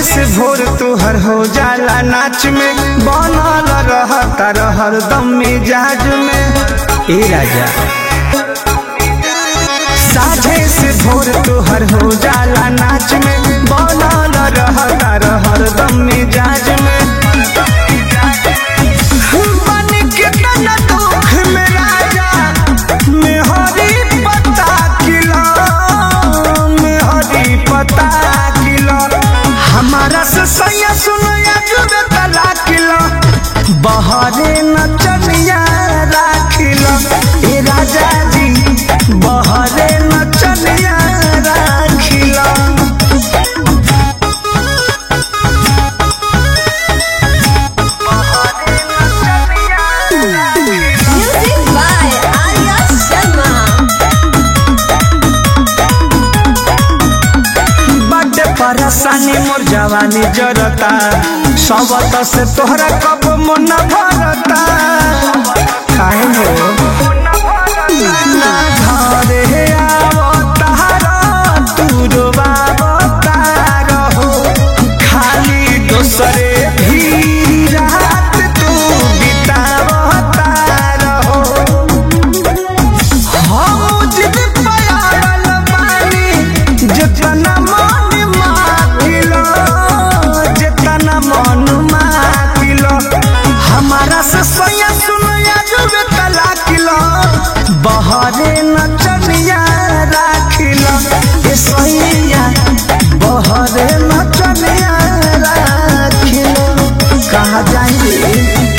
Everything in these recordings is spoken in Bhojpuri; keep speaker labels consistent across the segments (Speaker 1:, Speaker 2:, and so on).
Speaker 1: से भोर तुहर हो जाला नाच में, बनल रहता हरदम मिजाज में। ए राजा साझे से भोर तुहर हो जाला नाच में, बनल रहता हरदम मिजाज में। बन के तना दुख में राजा मेहरी पता किला, मेहरी पता किला। हमारा से सैया सुनया जुबे तला किला, बहरे नचनिया राखिला। ए राजा जी बहरे नचनिया राखिला।
Speaker 2: Music by Arya Sharma.
Speaker 1: बड़े परेशानी मोर जवानी जरता, सबत से तोहरा कब मन भरता। काहे हो ना घरे आवतारा तू रोवावतारा हो, खाली दोसरे भी रात तू बितावतारा हो। हम जिद पयाल बानी जितना मन मातिलो, जितना मन मातिलो। हमारा से सैया सुनया जुबे तला किलो, बहरे नचनिया राखिलो। ए सैया बहरे नचनिया राखिलो। कहाँ जाएंगे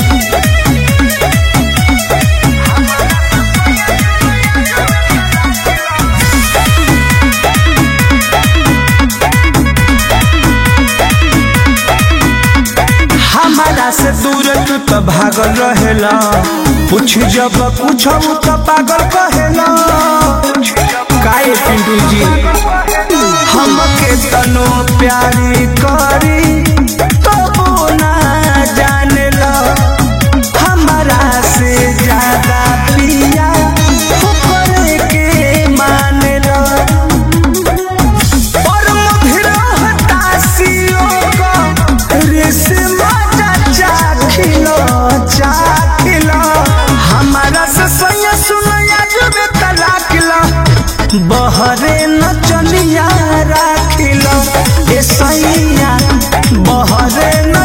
Speaker 1: हमारा से दूर तू तो भागल रहेला, पूछ जब कुछ तो पागल कहेला। काहे पिंटू जी हमके तनो प्यारी करी तो ना जानेला, हमारा से ज्यादा पिया ऊपर के मानेला। और मधुर हताशियों का रेशमा चाखिलो चाखिलो। हमारा से सैया सुनया जुबे तला किलो, बहरे नचनिया राखिलो। ए सैया बहरे